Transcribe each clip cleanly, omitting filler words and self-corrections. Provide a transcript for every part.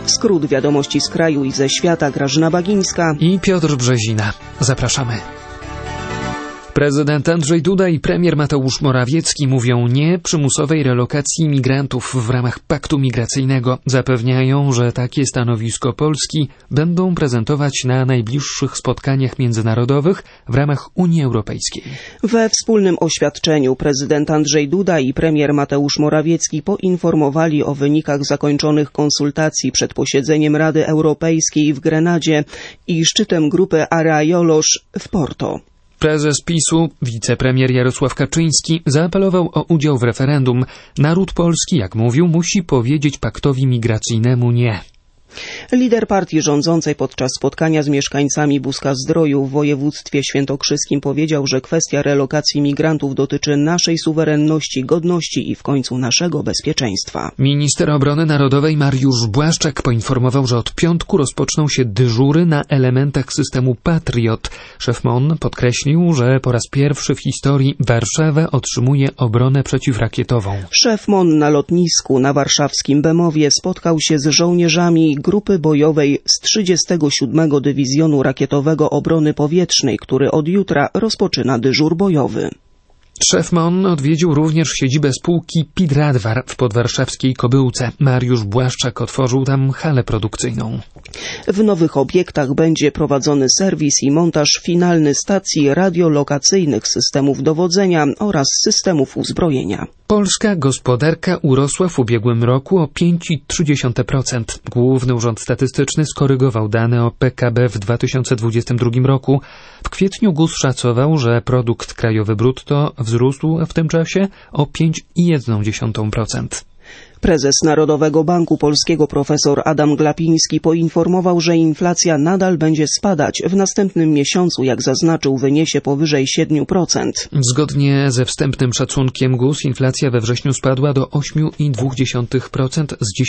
Skrót wiadomości z kraju i ze świata. Grażyna Bagińska i Piotr Brzezina. Zapraszamy. Prezydent Andrzej Duda i premier Mateusz Morawiecki mówią nie przymusowej relokacji migrantów w ramach paktu migracyjnego. Zapewniają, że takie stanowisko Polski będą prezentować na najbliższych spotkaniach międzynarodowych w ramach Unii Europejskiej. We wspólnym oświadczeniu prezydent Andrzej Duda i premier Mateusz Morawiecki poinformowali o wynikach zakończonych konsultacji przed posiedzeniem Rady Europejskiej w Grenadzie i szczytem grupy Arraiolos w Porto. Prezes PiS-u, wicepremier Jarosław Kaczyński zaapelował o udział w referendum. Naród polski, jak mówił, musi powiedzieć paktowi migracyjnemu nie. Lider partii rządzącej podczas spotkania z mieszkańcami Buska-Zdroju w województwie świętokrzyskim powiedział, że kwestia relokacji migrantów dotyczy naszej suwerenności, godności i w końcu naszego bezpieczeństwa. Minister Obrony Narodowej Mariusz Błaszczak poinformował, że od piątku rozpoczną się dyżury na elementach systemu Patriot. Szef MON podkreślił, że po raz pierwszy w historii Warszawa otrzymuje obronę przeciwrakietową. Szef MON na lotnisku na warszawskim Bemowie spotkał się z żołnierzami grupy bojowej z 37. Dywizjonu Rakietowego Obrony Powietrznej, który od jutra rozpoczyna dyżur bojowy. Szef MON odwiedził również siedzibę spółki Pidradwar w podwarszawskiej Kobyłce. Mariusz Błaszczak otworzył tam halę produkcyjną. W nowych obiektach będzie prowadzony serwis i montaż finalny stacji radiolokacyjnych, systemów dowodzenia oraz systemów uzbrojenia. Polska gospodarka urosła w ubiegłym roku o 5,3%. Główny Urząd Statystyczny skorygował dane o PKB w 2022 roku. W kwietniu GUS szacował, że produkt krajowy brutto wzrósł w tym czasie o 5,1%. Prezes Narodowego Banku Polskiego profesor Adam Glapiński poinformował, że inflacja nadal będzie spadać. W następnym miesiącu, jak zaznaczył, wyniesie powyżej 7%. Zgodnie ze wstępnym szacunkiem GUS inflacja we wrześniu spadła do 8,2% z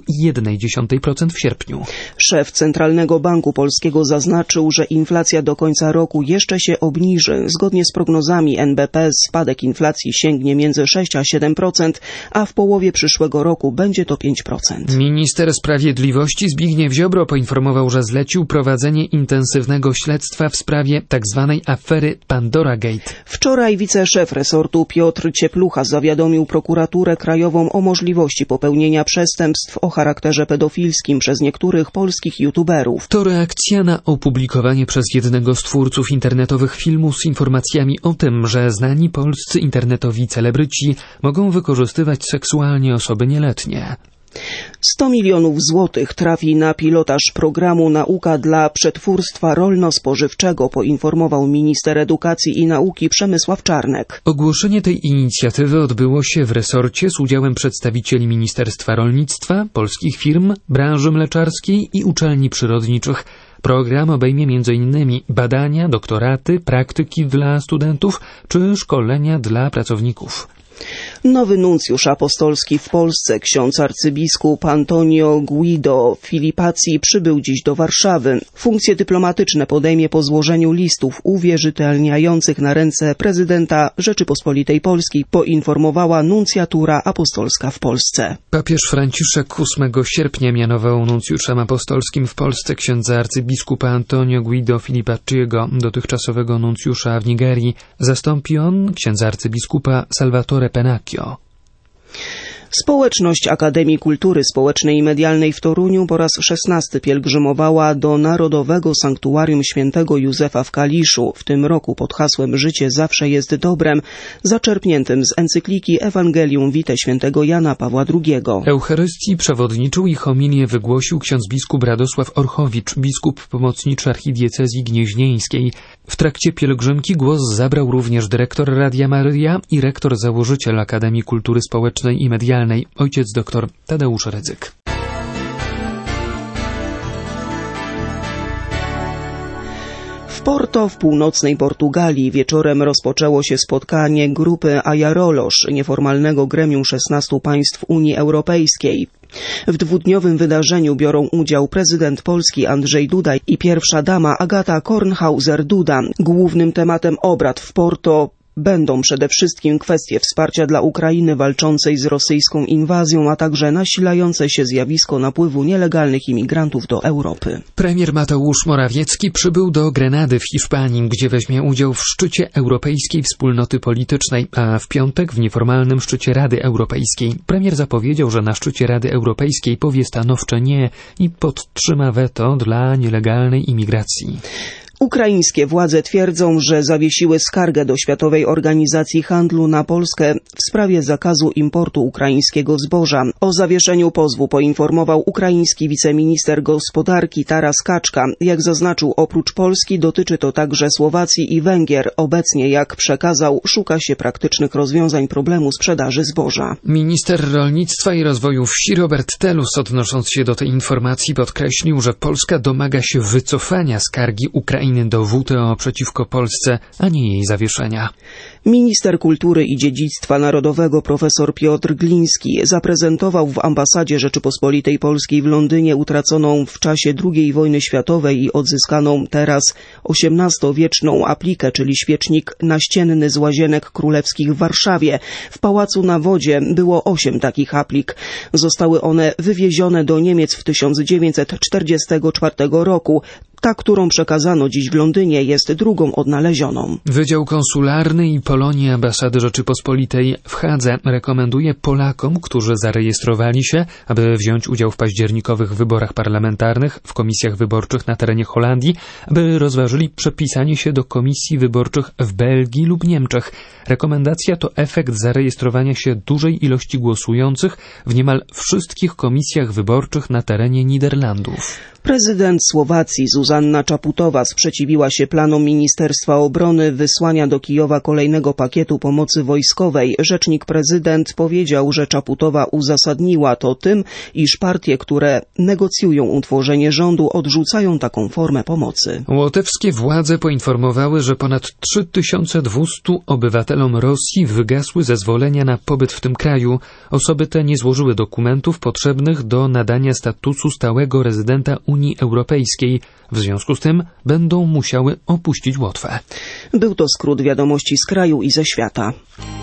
10,1% w sierpniu. Szef Centralnego Banku Polskiego zaznaczył, że inflacja do końca roku jeszcze się obniży. Zgodnie z prognozami NBP spadek inflacji sięgnie między 6 a 7%, a w połowie przyszłego roku będzie to 5%. Minister Sprawiedliwości Zbigniew Ziobro poinformował, że zlecił prowadzenie intensywnego śledztwa w sprawie tzw. afery Pandora Gate. Wczoraj wiceszef resortu Piotr Cieplucha zawiadomił prokuraturę krajową o możliwości popełnienia przestępstw o charakterze pedofilskim przez niektórych polskich youtuberów. To reakcja na opublikowanie przez jednego z twórców internetowych filmu z informacjami o tym, że znani polscy internetowi celebryci mogą wykorzystywać seksualnie osoby nieletnie. 100 milionów złotych trafi na pilotaż programu Nauka dla przetwórstwa rolno-spożywczego, poinformował minister edukacji i nauki Przemysław Czarnek. Ogłoszenie tej inicjatywy odbyło się w resorcie z udziałem przedstawicieli Ministerstwa Rolnictwa, polskich firm, branży mleczarskiej i uczelni przyrodniczych. Program obejmie m.in. badania, doktoraty, praktyki dla studentów czy szkolenia dla pracowników. Nowy nuncjusz apostolski w Polsce, ksiądz arcybiskup Antonio Guido Filipazzi, przybył dziś do Warszawy. Funkcje dyplomatyczne podejmie po złożeniu listów uwierzytelniających na ręce prezydenta Rzeczypospolitej Polskiej, poinformowała nuncjatura apostolska w Polsce. Papież Franciszek 8 sierpnia mianował nuncjuszem apostolskim w Polsce księdza arcybiskupa Antonio Guido Filipazziego, dotychczasowego nuncjusza w Nigerii. Zastąpi on księdza arcybiskupa Salvatore Pennacchio. Społeczność Akademii Kultury Społecznej i Medialnej w Toruniu po raz 16 pielgrzymowała do Narodowego Sanktuarium Świętego Józefa w Kaliszu. W tym roku pod hasłem Życie zawsze jest dobrem, zaczerpniętym z encykliki Ewangelium Vitae świętego Jana Pawła II. Eucharystii przewodniczył i homilię wygłosił ksiądz biskup Radosław Orchowicz, biskup pomocniczy archidiecezji gnieźnieńskiej. W trakcie pielgrzymki głos zabrał również dyrektor Radia Maryja i rektor założyciel Akademii Kultury Społecznej i Medialnej, ojciec dr Tadeusz Rydzyk. W Porto w północnej Portugalii wieczorem rozpoczęło się spotkanie grupy Arraiolos, nieformalnego gremium 16 państw Unii Europejskiej. W dwudniowym wydarzeniu biorą udział prezydent Polski Andrzej Duda i pierwsza dama Agata Kornhauser-Duda. Głównym tematem obrad w Porto będą przede wszystkim kwestie wsparcia dla Ukrainy walczącej z rosyjską inwazją, a także nasilające się zjawisko napływu nielegalnych imigrantów do Europy. Premier Mateusz Morawiecki przybył do Grenady w Hiszpanii, gdzie weźmie udział w szczycie Europejskiej Wspólnoty Politycznej, a w piątek w nieformalnym szczycie Rady Europejskiej. Premier zapowiedział, że na szczycie Rady Europejskiej powie stanowcze nie i podtrzyma weto dla nielegalnej imigracji. Ukraińskie władze twierdzą, że zawiesiły skargę do Światowej Organizacji Handlu na Polskę w sprawie zakazu importu ukraińskiego zboża. O zawieszeniu pozwu poinformował ukraiński wiceminister gospodarki Taras Kaczka. Jak zaznaczył, oprócz Polski dotyczy to także Słowacji i Węgier. Obecnie, jak przekazał, szuka się praktycznych rozwiązań problemu sprzedaży zboża. Minister rolnictwa i rozwoju wsi Robert Telus, odnosząc się do tej informacji, podkreślił, że Polska domaga się wycofania skargi Ukrainy do WTO przeciwko Polsce, a nie jej zawieszenia. Minister kultury i dziedzictwa narodowego profesor Piotr Gliński zaprezentował w ambasadzie Rzeczypospolitej Polskiej w Londynie utraconą w czasie II wojny światowej i odzyskaną teraz XVIII-wieczną aplikę, czyli świecznik naścienny z Łazienek Królewskich w Warszawie. W Pałacu na Wodzie było 8 takich aplik. Zostały one wywiezione do Niemiec w 1944 roku. Ta, którą przekazano dziś w Londynie, jest drugą odnalezioną. Wydział Konsularny i Polonii Ambasady Rzeczypospolitej w Hadze rekomenduje Polakom, którzy zarejestrowali się, aby wziąć udział w październikowych wyborach parlamentarnych w komisjach wyborczych na terenie Holandii, aby rozważyli przepisanie się do komisji wyborczych w Belgii lub Niemczech. Rekomendacja to efekt zarejestrowania się dużej ilości głosujących w niemal wszystkich komisjach wyborczych na terenie Niderlandów. Prezydent Słowacji Zuzanna Czaputowa sprzeciwiła się planom Ministerstwa Obrony wysłania do Kijowa kolejnego pakietu pomocy wojskowej. Rzecznik prezydent powiedział, że Czaputowa uzasadniła to tym, iż partie, które negocjują utworzenie rządu, odrzucają taką formę pomocy. Łotewskie władze poinformowały, że ponad 3200 obywatelom Rosji wygasły zezwolenia na pobyt w tym kraju. Osoby te nie złożyły dokumentów potrzebnych do nadania statusu stałego rezydenta Unii Europejskiej. W związku z tym będą musiały opuścić Łotwę. Był to skrót wiadomości z kraju i ze świata.